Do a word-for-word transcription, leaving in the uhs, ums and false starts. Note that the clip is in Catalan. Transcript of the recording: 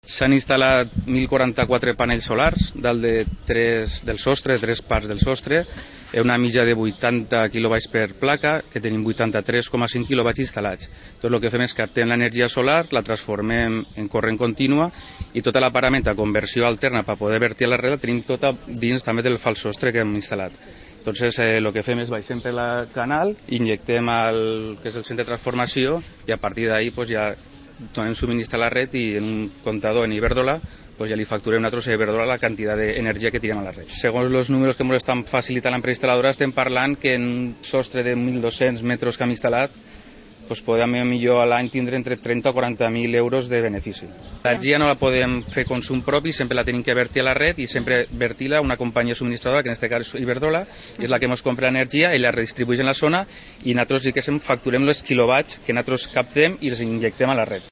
S'han instal·lat mil quaranta-quatre panells solars dalt de tres, del sostre, de tres parts del sostre, una mitja de vuitanta quilovats per placa, que tenim vuitanta-tres coma cinc quilowatts instal·lats. Tot el que fem és captem l'energia solar, la transformem en corrent contínua i tota la paramenta, conversió alterna per poder vertir a la red, la tenim tota dins també del fals sostre que hem instal·lat. Entonces, eh, el que fem és baixem per la canal, injectem el que és el centre de transformació i a partir d'ahí pues, ja donem subministre a la red i en un comptador en Iberdrola pues ja li facturem nosaltres a Iberdrola la quantitat d'energia que tirem a la red. Segons els números que ens estan facilitant l'empresa instal·ladora, estem parlant que en un sostre de mil dos-cents metres que hem instal·lat pues podem millor a l'any tindre entre trenta o quaranta mil euros de benefici. L'energia no la podem fer consum propi, sempre la tenim que vertir a la red i sempre vertir-la a una companyia subministradora, que en aquest cas és Iberdrola, és la que ens compra l'energia i la redistribueix en la zona i nosaltres sí que facturem els quilowatts que nosaltres captem i els injectem a la red.